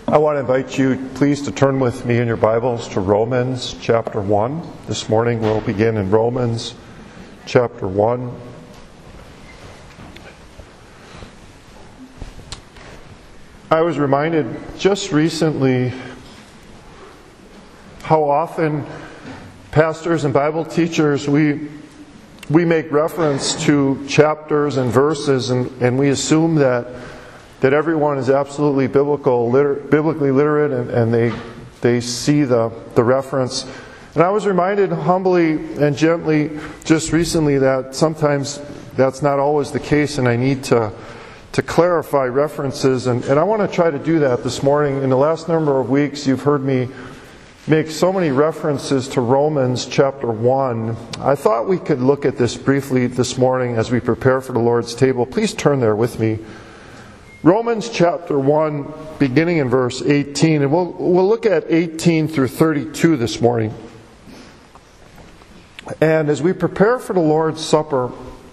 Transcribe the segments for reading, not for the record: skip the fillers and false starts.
I want to invite you, please, to turn with me in your Bibles to Romans chapter 1. This morning we'll begin in Romans chapter 1. I was reminded just recently how often pastors and Bible teachers, we make reference to chapters and verses and we assume that everyone is absolutely biblically literate and they see the reference. And I was reminded humbly and gently just recently that sometimes that's not always the case, and I need to clarify references. And I want to try to do that this morning. In the last number of weeks, you've heard me make so many references to Romans chapter 1. I thought we could look at this briefly this morning as we prepare for the Lord's table. Please turn there with me. Romans chapter 1, beginning in verse 18, and we'll look at 18 through 32 this morning. And as we prepare for the Lord's Supper,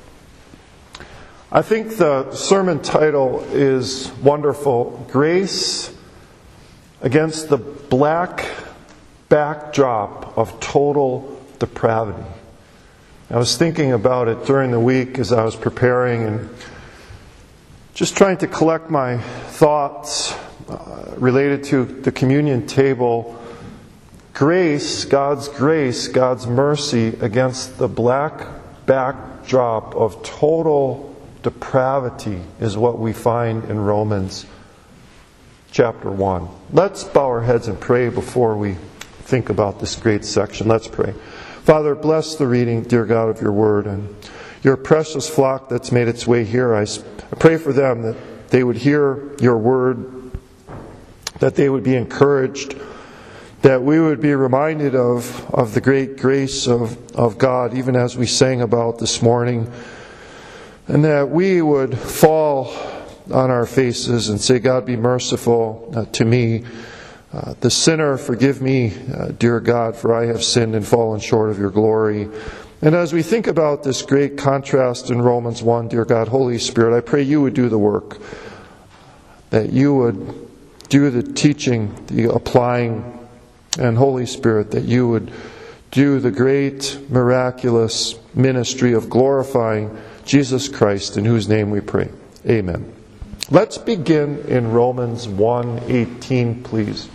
I think the sermon title is wonderful: Grace Against the Black Backdrop of Total Depravity. I was thinking about it during the week as I was preparing and just trying to collect my thoughts related to the communion table. Grace, God's mercy against the black backdrop of total depravity is what we find in Romans chapter 1. Let's bow our heads and pray before we think about this great section. Let's pray. Father, bless the reading, dear God, of your word and your precious flock that's made its way here. I pray for them that they would hear your word, that they would be encouraged, that we would be reminded of the great grace of God, even as we sang about this morning, and that we would fall on our faces and say, God, be merciful to me, the sinner. Forgive me, dear God, for I have sinned and fallen short of your glory. And as we think about this great contrast in Romans 1, dear God, Holy Spirit, I pray you would do the work, that you would do the teaching, the applying, and Holy Spirit, that you would do the great, miraculous ministry of glorifying Jesus Christ, in whose name we pray. Amen. Let's begin in Romans 1:18, please.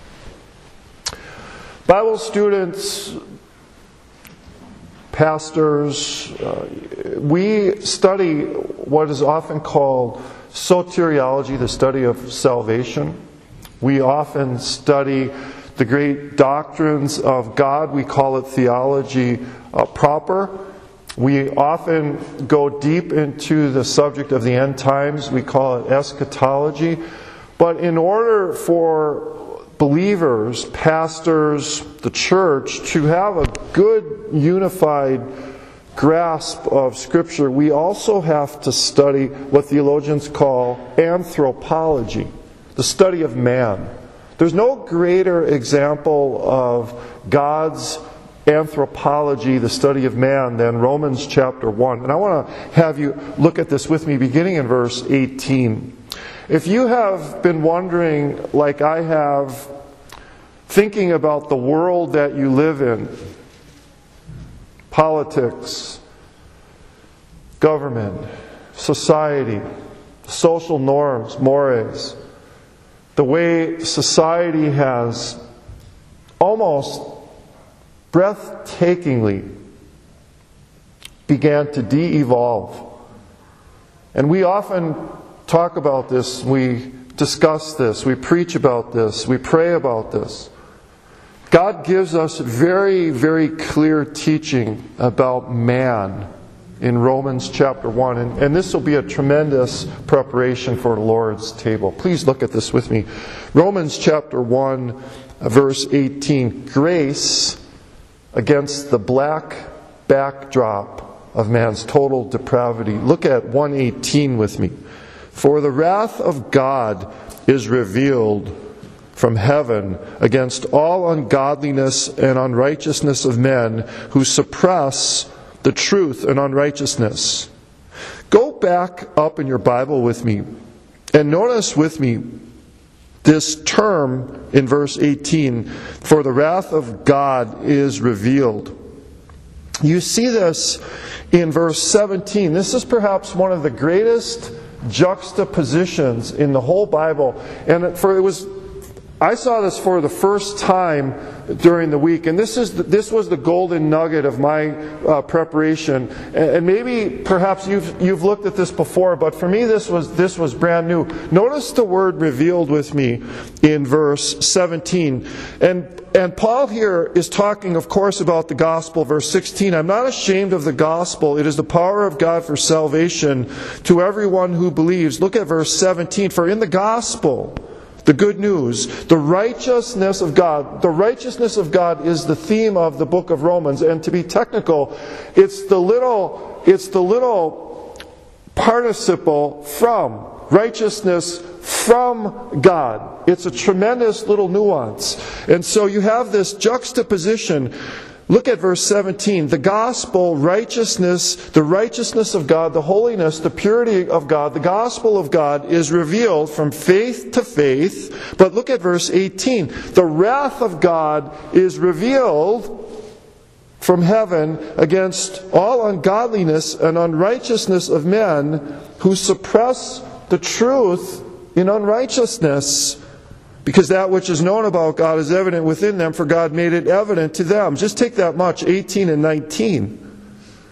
Bible students, pastors, we study what is often called soteriology, the study of salvation. We often study the great doctrines of God. We call it theology proper. We often go deep into the subject of the end times. We call it eschatology. But in order for believers, pastors, the church, to have a good unified grasp of Scripture, we also have to study what theologians call anthropology, the study of man. There's no greater example of God's anthropology, the study of man, than Romans chapter 1. And I want to have you look at this with me beginning in verse 18. If you have been wondering, like I have, thinking about the world that you live in, politics, government, society, social norms, mores, the way society has almost breathtakingly began to de-evolve. And we often talk about this, we discuss this, we preach about this, we pray about this. God gives us very, very clear teaching about man in Romans chapter 1. And this will be a tremendous preparation for the Lord's table. Please look at this with me. Romans chapter 1, verse 18. Grace against the black backdrop of man's total depravity. Look at 1:18 with me. For the wrath of God is revealed from heaven against all ungodliness and unrighteousness of men who suppress the truth and unrighteousness. Go back up in your Bible with me and notice with me This term in verse 18, for the wrath of God is revealed. You see this in verse 17. This is perhaps one of the greatest juxtapositions in the whole Bible. And I saw this for the first time during the week, and this was the golden nugget of my preparation. And maybe, perhaps you've looked at this before, but for me this was brand new. Notice the word revealed with me in verse 17, and Paul here is talking, of course, about the gospel. Verse 16, I'm not ashamed of the gospel. It is the power of God for salvation to everyone who believes. Look at verse 17. For in the gospel, the good news, the righteousness of God. The righteousness of God is the theme of the book of Romans. And to be technical, it's the little participle from. Righteousness from God. It's a tremendous little nuance. And so you have this juxtaposition. Look at verse 17. The gospel, righteousness, the righteousness of God, the holiness, the purity of God, the gospel of God is revealed from faith to faith. But look at verse 18. The wrath of God is revealed from heaven against all ungodliness and unrighteousness of men who suppress the truth in unrighteousness. Because that which is known about God is evident within them, for God made it evident to them. Just take that much, 18 and 19.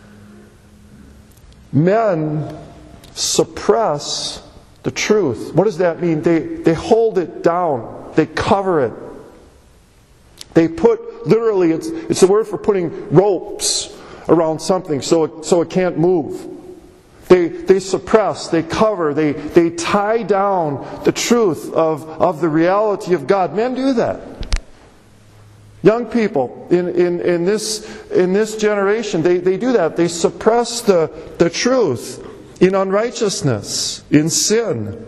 Men suppress the truth. What does that mean? They hold it down. They cover it. They put, literally, it's the word for putting ropes around something so it can't move. They suppress, they cover, they tie down the truth of the reality of God. Men do that. Young people in this generation, they do that. They suppress the truth in unrighteousness, in sin,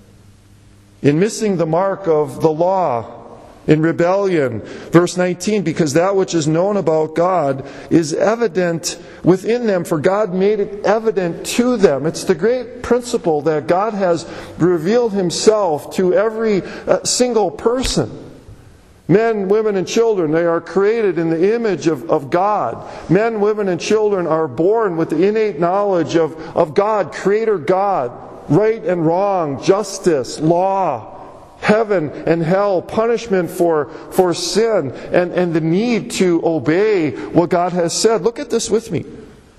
in missing the mark of the law, in rebellion. Verse 19, because that which is known about God is evident within them, for God made it evident to them. It's the great principle that God has revealed Himself to every single person. Men, women, and children, they are created in the image of God. Men, women, and children are born with the innate knowledge of God, Creator God, right and wrong, justice, law, heaven and hell, punishment for sin, and the need to obey what God has said. Look at this with me.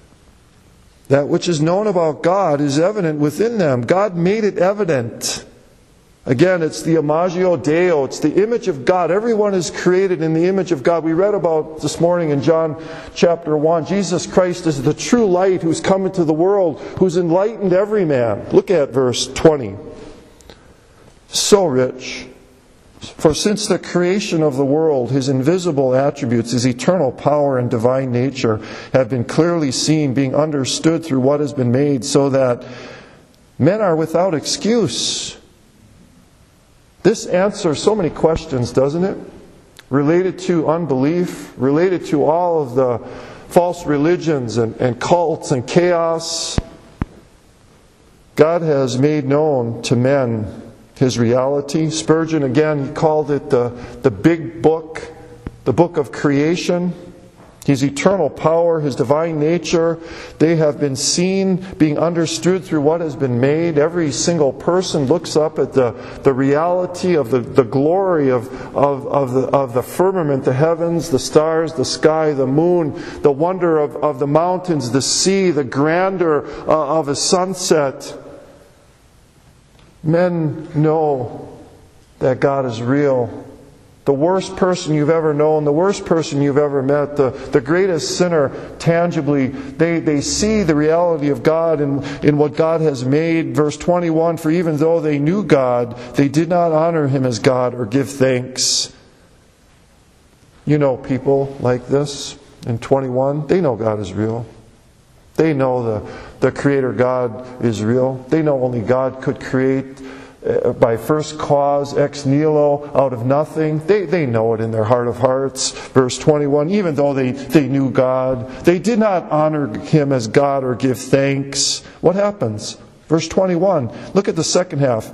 That which is known about God is evident within them. God made it evident. Again, it's the imagio Deo. It's the image of God. Everyone is created in the image of God. We read about this morning in John chapter 1. Jesus Christ is the true light who's come into the world, who's enlightened every man. Look at verse 20. So rich. For since the creation of the world, His invisible attributes, His eternal power and divine nature have been clearly seen, being understood through what has been made, so that men are without excuse. This answers so many questions, doesn't it? Related to unbelief, related to all of the false religions and cults and chaos. God has made known to men His reality. Spurgeon, again, he called it the big book, the book of creation. His eternal power, His divine nature, they have been seen, being understood through what has been made. Every single person looks up at the reality of the glory of the firmament, the heavens, the stars, the sky, the moon, the wonder of the mountains, the sea, the grandeur of a sunset. Men know that God is real. The worst person you've ever known, the worst person you've ever met, the greatest sinner, tangibly, they see the reality of God in what God has made. Verse 21, for even though they knew God, they did not honor Him as God or give thanks. You know people like this in 21. They know God is real. They know the Creator God is real. They know only God could create by first cause, ex nihilo, out of nothing. They know it in their heart of hearts. Verse 21, even though they knew God, they did not honor Him as God or give thanks. What happens? Verse 21, look at the second half.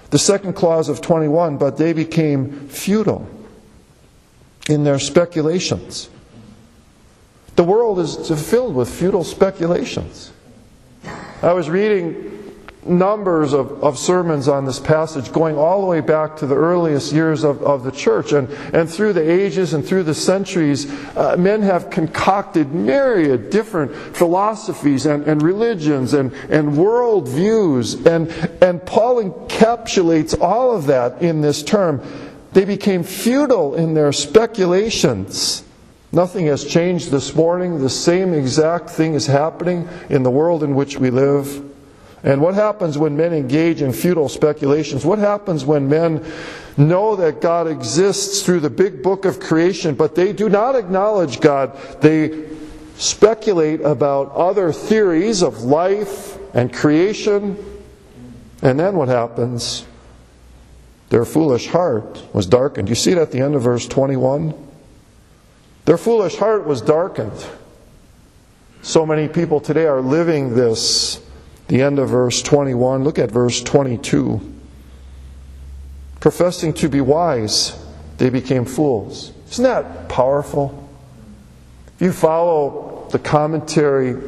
The second clause of 21, but they became futile in their speculations. The world is filled with futile speculations. I was reading numbers of sermons on this passage going all the way back to the earliest years of the church. And through the ages and through the centuries, men have concocted myriad different philosophies and religions and worldviews. And Paul encapsulates all of that in this term. They became futile in their speculations. Nothing has changed this morning. The same exact thing is happening in the world in which we live. And what happens when men engage in futile speculations? What happens when men know that God exists through the big book of creation, but they do not acknowledge God? They speculate about other theories of life and creation. And then what happens? Their foolish heart was darkened. You see it at the end of verse 21? Their foolish heart was darkened. So many people today are living this. The end of verse 21. Look at verse 22. Professing to be wise, they became fools. Isn't that powerful? If you follow the commentaries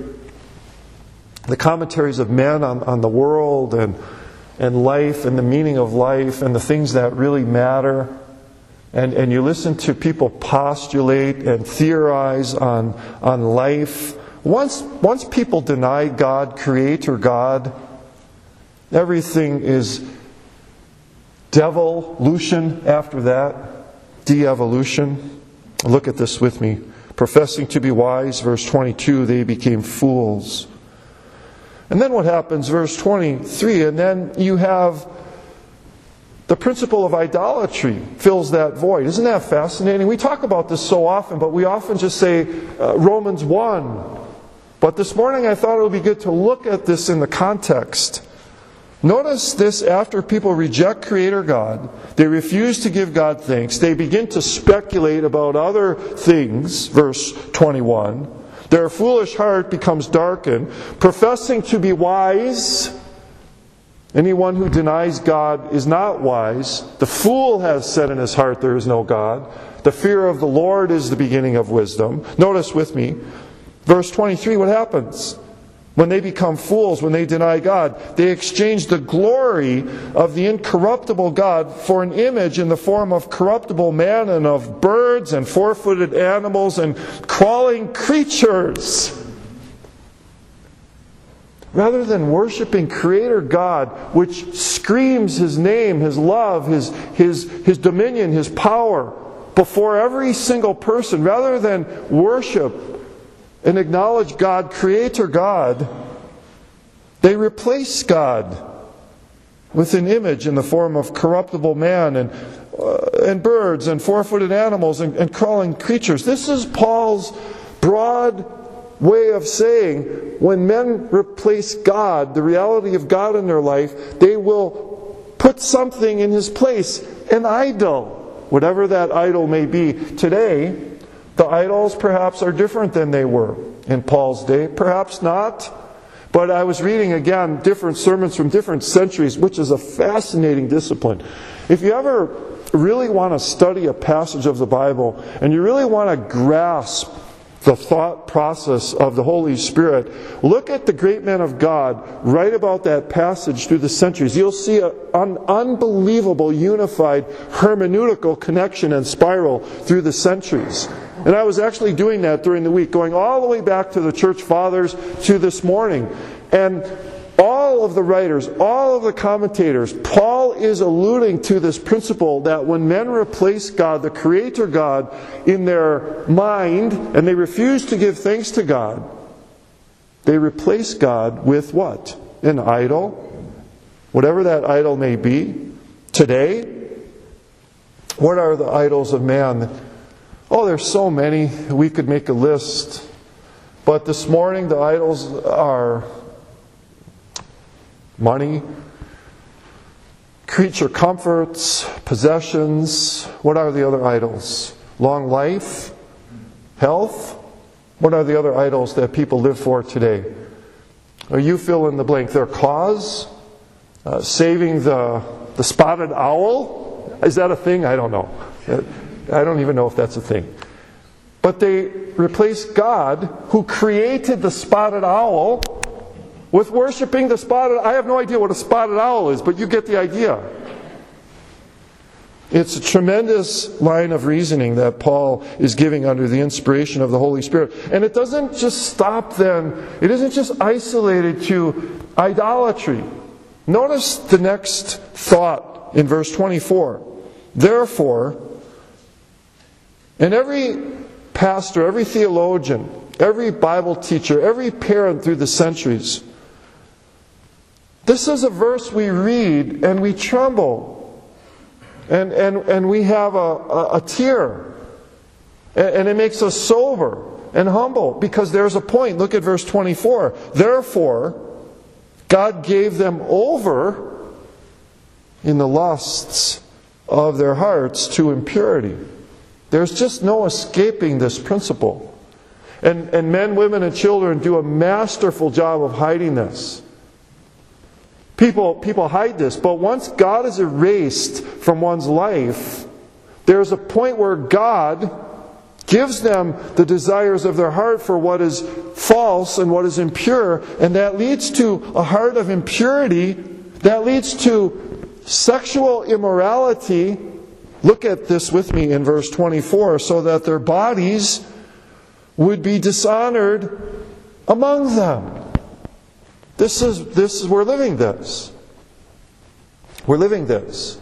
of men on the world and life and the meaning of life and the things that really matter, and you listen to people postulate and theorize on life, once people deny God, Creator God, everything is devolution after that, de-evolution. Look at this with me. Professing to be wise, verse 22, they became fools. And then what happens, verse 23, and then you have the principle of idolatry fills that void. Isn't that fascinating? We talk about this so often, but we often just say Romans 1. But this morning I thought it would be good to look at this in the context. Notice this: after people reject Creator God, they refuse to give God thanks, they begin to speculate about other things, verse 21. Their foolish heart becomes darkened, professing to be wise. Anyone who denies God is not wise. The fool has said in his heart, there is no God. The fear of the Lord is the beginning of wisdom. Notice with me, verse 23, what happens? When they become fools, when they deny God, they exchange the glory of the incorruptible God for an image in the form of corruptible man and of birds and four-footed animals and crawling creatures. Rather than worshiping Creator God, which screams His name, His love, His dominion, His power before every single person, rather than worship and acknowledge God, Creator God, they replace God with an image in the form of corruptible man and birds and four-footed animals and crawling creatures. This is Paul's broad way of saying when men replace God, the reality of God in their life, they will put something in His place, an idol, whatever that idol may be. Today, the idols perhaps are different than they were in Paul's day. Perhaps not. But I was reading again different sermons from different centuries, which is a fascinating discipline. If you ever really want to study a passage of the Bible and you really want to grasp the thought process of the Holy Spirit, look at the great men of God write about that passage through the centuries. You'll see an unbelievable unified hermeneutical connection and spiral through the centuries. And I was actually doing that during the week, going all the way back to the church fathers to this morning. And all of the writers, all of the commentators, Paul is alluding to this principle that when men replace God, the Creator God, in their mind, and they refuse to give thanks to God, they replace God with what? An idol. Whatever that idol may be. Today, what are the idols of man? Oh, there's so many. We could make a list. But this morning, the idols are money, creature comforts, possessions. What are the other idols? Long life, health. What are the other idols that people live for today? Or you fill in the blank. Their cause, saving the the spotted owl. Is that a thing? I don't know. I don't even know if that's a thing. But they replaced God, who created the spotted owl, with worshiping the spotted... I have no idea what a spotted owl is, but you get the idea. It's a tremendous line of reasoning that Paul is giving under the inspiration of the Holy Spirit. And it doesn't just stop then. It isn't just isolated to idolatry. Notice the next thought in verse 24. Therefore, and every pastor, every theologian, every Bible teacher, every parent through the centuries, this is a verse we read and we tremble. And we have a tear. And it makes us sober and humble, because there's a point. Look at verse 24. Therefore, God gave them over in the lusts of their hearts to impurity. There's just no escaping this principle. And men, women, and children do a masterful job of hiding this. People hide this, but once God is erased from one's life, there's a point where God gives them the desires of their heart for what is false and what is impure, and that leads to a heart of impurity, that leads to sexual immorality. Look at this with me in verse 24, so that their bodies would be dishonored among them. We're living this. We're living this.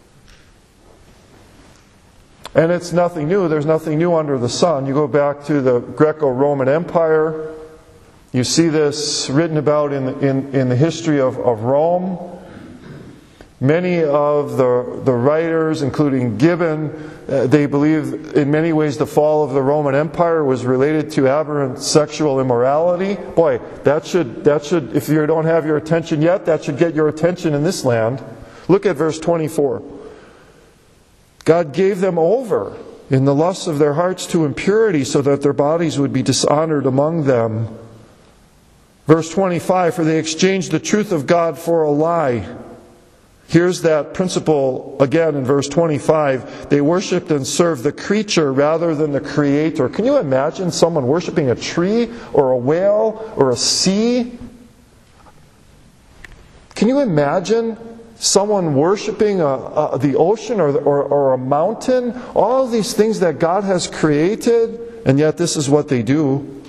And it's nothing new. There's nothing new under the sun. You go back to the Greco-Roman Empire. You see this written about in the history of Rome. Many of the writers, including Gibbon, they believe in many ways the fall of the Roman Empire was related to aberrant sexual immorality. Boy, that should, if you don't have your attention yet, that should get your attention in this land. Look at verse 24. God gave them over in the lusts of their hearts to impurity, so that their bodies would be dishonored among them. Verse 25, for they exchanged the truth of God for a lie. Here's that principle again in verse 25. They worshipped and served the creature rather than the Creator. Can you imagine someone worshiping a tree or a whale or a sea? Can you imagine someone worshiping the ocean or a mountain? All of these things that God has created, and yet this is what they do.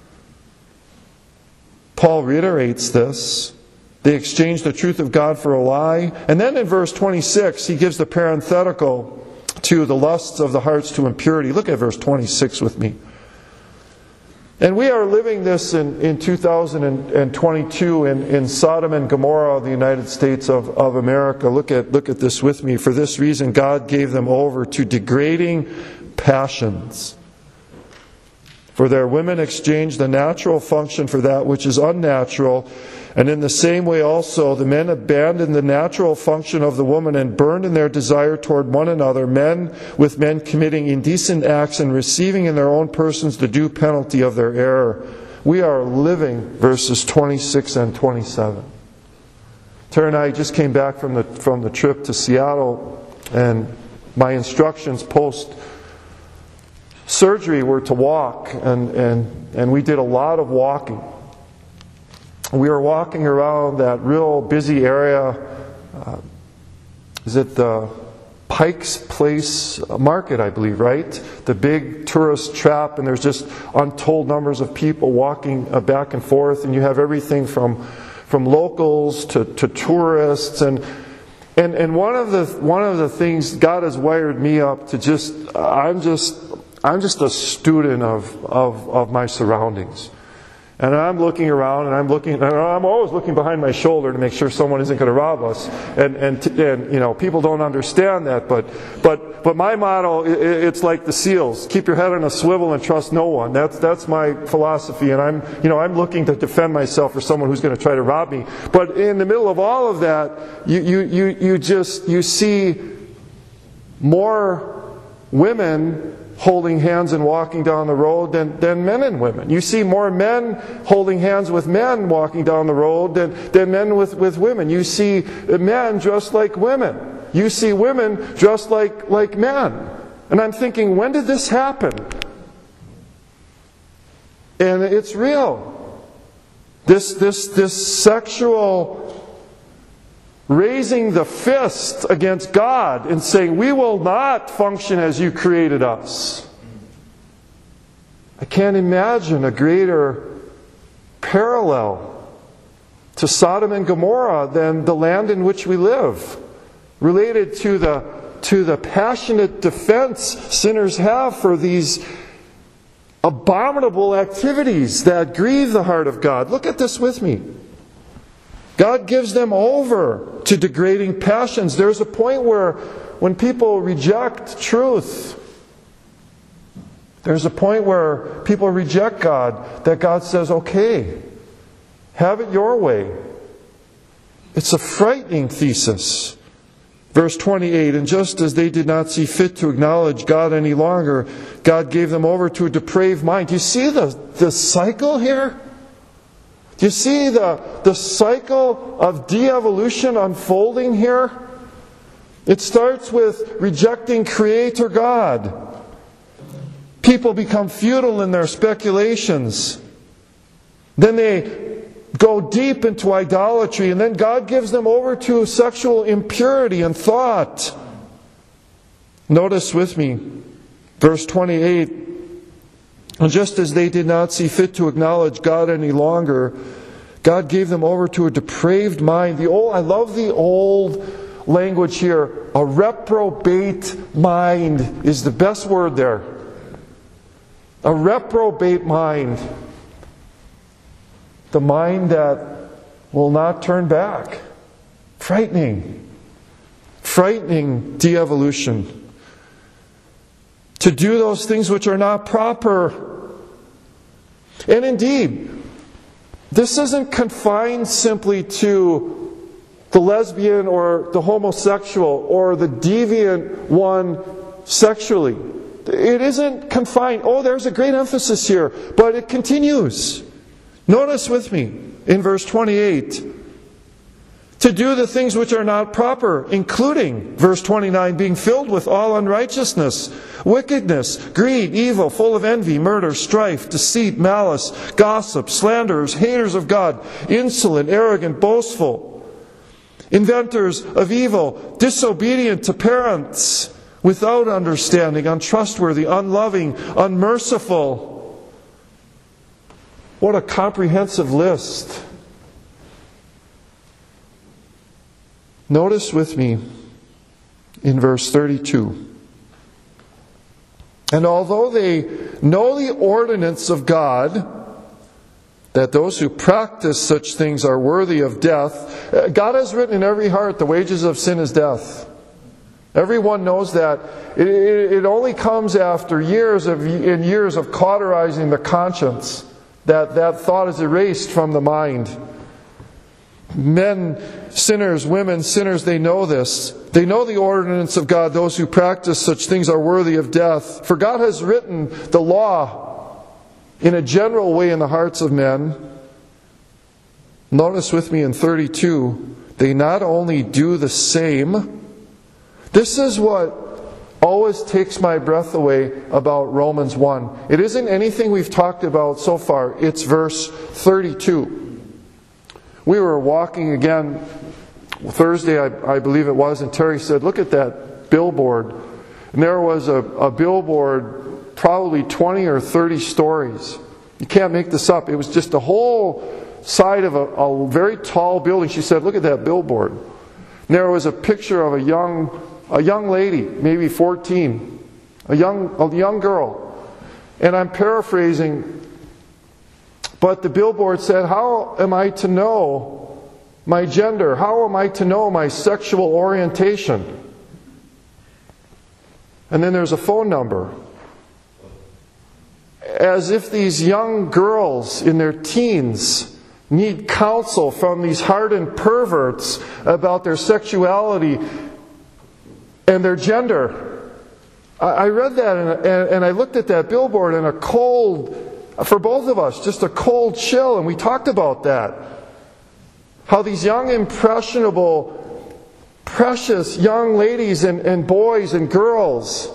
Paul reiterates this. They exchanged the truth of God for a lie. And then in verse 26, he gives the parenthetical to the lusts of the hearts to impurity. Look at verse 26 with me. And we are living this in 2022 in Sodom and Gomorrah, the United States of America. Look at this with me. For this reason, God gave them over to degrading passions. For their women exchanged the natural function for that which is unnatural. And in the same way also, the men abandoned the natural function of the woman and burned in their desire toward one another, men with men committing indecent acts and receiving in their own persons the due penalty of their error. We are living verses 26 and 27. Tara and I just came back from the trip to Seattle, and my instructions post surgery were to walk, and we did a lot of walking. We were walking around that real busy area. Is it the Pike's Place Market, I believe, right? The big tourist trap, and there's just untold numbers of people walking back and forth, and you have everything from locals to tourists, and one of the things God has wired me up to I'm just a student of my surroundings. And I'm looking around, and I'm always looking behind my shoulder to make sure someone isn't going to rob us. And you know, people don't understand that, but my motto, it's like the SEALs: keep your head on a swivel and trust no one. That's my philosophy, and I'm looking to defend myself for someone who's going to try to rob me. But in the middle of all of that, you see more women holding hands and walking down the road than men and women. You see more men holding hands with men walking down the road than men with women. You see men dressed like women. You see women dressed like men. And I'm thinking, when did this happen? And it's real. This sexual raising the fist against God and saying, we will not function as you created us. I can't imagine a greater parallel to Sodom and Gomorrah than the land in which we live, related to the passionate defense sinners have for these abominable activities that grieve the heart of God. Look at this with me. God gives them over to degrading passions. There's a point where when people reject truth, there's a point where people reject God, that God says, okay, have it your way. It's a frightening thesis. Verse 28, and just as they did not see fit to acknowledge God any longer, God gave them over to a depraved mind. Do you see the cycle here? Do you see the cycle of de-evolution unfolding here? It starts with rejecting Creator God. People become futile in their speculations. Then they go deep into idolatry, and then God gives them over to sexual impurity and thought. Notice with me, verse 28, and just as they did not see fit to acknowledge God any longer, God gave them over to a depraved mind. I love the old language here. A reprobate mind is the best word there. A reprobate mind. The mind that will not turn back. Frightening. Frightening de-evolution. To do those things which are not proper. And indeed, this isn't confined simply to the lesbian or the homosexual or the deviant one sexually. It isn't confined. Oh, there's a great emphasis here, but it continues. Notice with me in verse 28. To do the things which are not proper, including, verse 29, being filled with all unrighteousness, wickedness, greed, evil, full of envy, murder, strife, deceit, malice, gossip, slanderers, haters of God, insolent, arrogant, boastful, inventors of evil, disobedient to parents, without understanding, untrustworthy, unloving, unmerciful. What a comprehensive list. Notice with me in verse 32. And although they know the ordinance of God, that those who practice such things are worthy of death, God has written in every heart, the wages of sin is death. Everyone knows that. It only comes after years of cauterizing the conscience that thought is erased from the mind. Men, sinners, women, sinners, they know this. They know the ordinance of God. Those who practice such things are worthy of death. For God has written the law in a general way in the hearts of men. Notice with me in 32, they not only do the same. This is what always takes my breath away about Romans 1. It isn't anything we've talked about so far. It's verse 32. We were walking again Thursday, I believe it was, and Terry said, look at that billboard. And there was a billboard, probably 20 or 30 stories. You can't make this up. It was just the whole side of a very tall building. She said, look at that billboard. And there was a picture of a young lady, maybe 14, a young girl. And I'm paraphrasing, but the billboard said, how am I to know my gender? How am I to know my sexual orientation? And then there's a phone number. As if these young girls in their teens need counsel from these hardened perverts about their sexuality and their gender. I read that and I looked at that billboard and for both of us, just a cold chill, and we talked about that. How these young, impressionable, precious young ladies and boys and girls,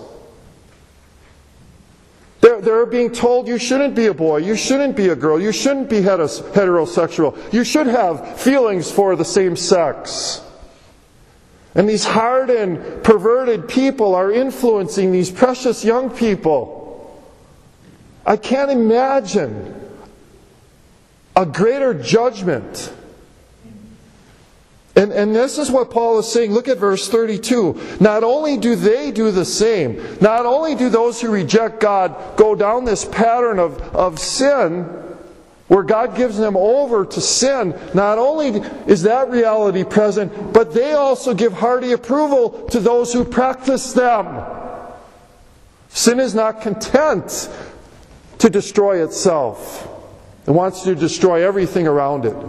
they're being told you shouldn't be a boy, you shouldn't be a girl, you shouldn't be heterosexual, you should have feelings for the same sex. And these hardened, perverted people are influencing these precious young people. I can't imagine a greater judgment. And this is what Paul is saying. Look at verse 32. Not only do they do the same, not only do those who reject God go down this pattern of sin, where God gives them over to sin, not only is that reality present, but they also give hearty approval to those who practice them. Sin is not content to destroy itself. It wants to destroy everything around it.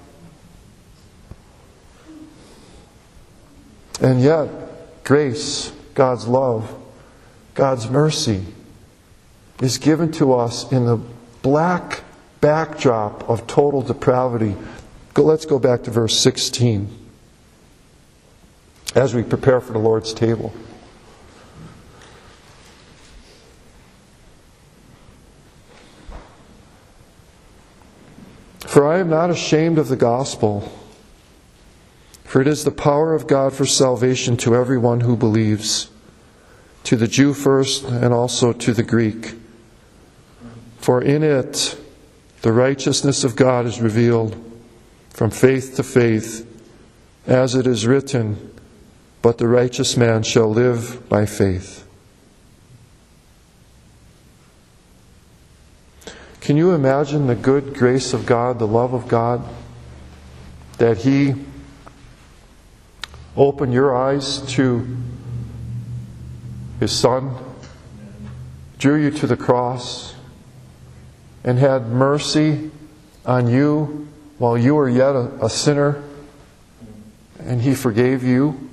And yet, grace, God's love, God's mercy is given to us in the black backdrop of total depravity. Let's go back to verse 16 as we prepare for the Lord's table. For I am not ashamed of the gospel, for it is the power of God for salvation to everyone who believes, to the Jew first and also to the Greek. For in it the righteousness of God is revealed from faith to faith, as it is written, but the righteous man shall live by faith. Can you imagine the good grace of God, the love of God, that He opened your eyes to His Son, drew you to the cross, and had mercy on you while you were yet a sinner, and He forgave you?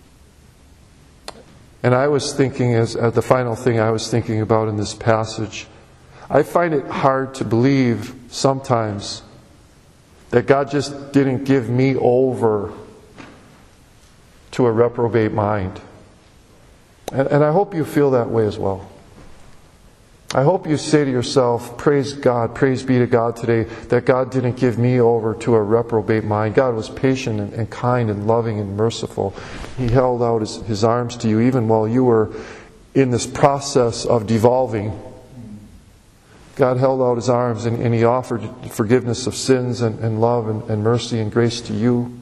And I was thinking, as the final thing I was thinking about in this passage, I find it hard to believe sometimes that God just didn't give me over to a reprobate mind. And I hope you feel that way as well. I hope you say to yourself, praise God, praise be to God today, that God didn't give me over to a reprobate mind. God was patient and kind and loving and merciful. He held out His arms to you even while you were in this process of devolving. God held out His arms and He offered forgiveness of sins and love and mercy and grace to you.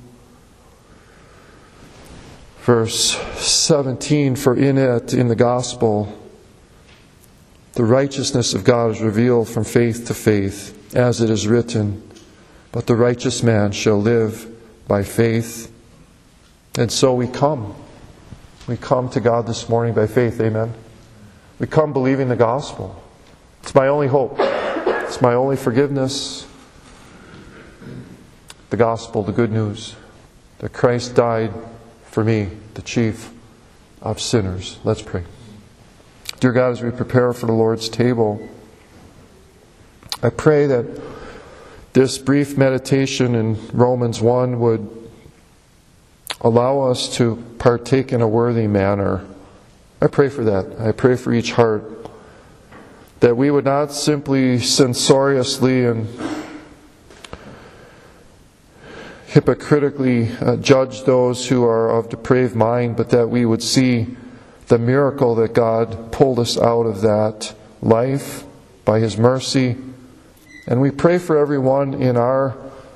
Verse 17, for in it, in the gospel, the righteousness of God is revealed from faith to faith, as it is written, but the righteous man shall live by faith. And so we come. We come to God this morning by faith, amen? We come believing the gospel. It's my only hope. It's my only forgiveness. The gospel, the good news, that Christ died for me, the chief of sinners. Let's pray. Dear God, as we prepare for the Lord's table, I pray that this brief meditation in Romans 1 would allow us to partake in a worthy manner. I pray for that. I pray for each heart, that we would not simply censoriously and hypocritically judge those who are of depraved mind, but that we would see the miracle that God pulled us out of that life by His mercy. And we pray for everyone in our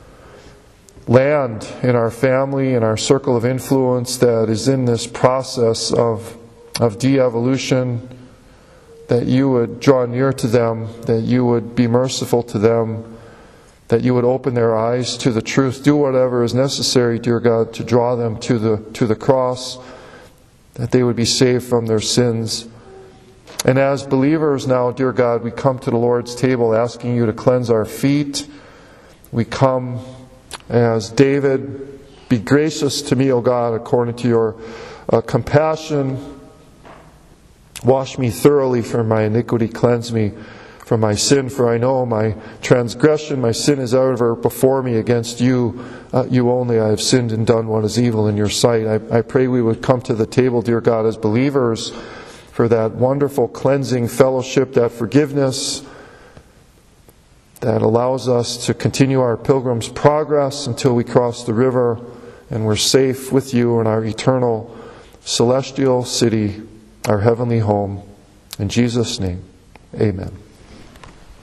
land, in our family, in our circle of influence that is in this process of de-evolution, that you would draw near to them, that you would be merciful to them, that you would open their eyes to the truth. Do whatever is necessary, dear God, to draw them to the cross, that they would be saved from their sins. And as believers now, dear God, we come to the Lord's table asking you to cleanse our feet. We come as David, be gracious to me, O God, according to your compassion. Wash me thoroughly from my iniquity, cleanse me from my sin, for I know my transgression, my sin is ever before me. Against you, you only, I have sinned and done what is evil in your sight. I pray we would come to the table, dear God, as believers, for that wonderful cleansing fellowship, that forgiveness that allows us to continue our pilgrim's progress until we cross the river and we're safe with you in our eternal celestial city, our heavenly home. In Jesus' name, amen.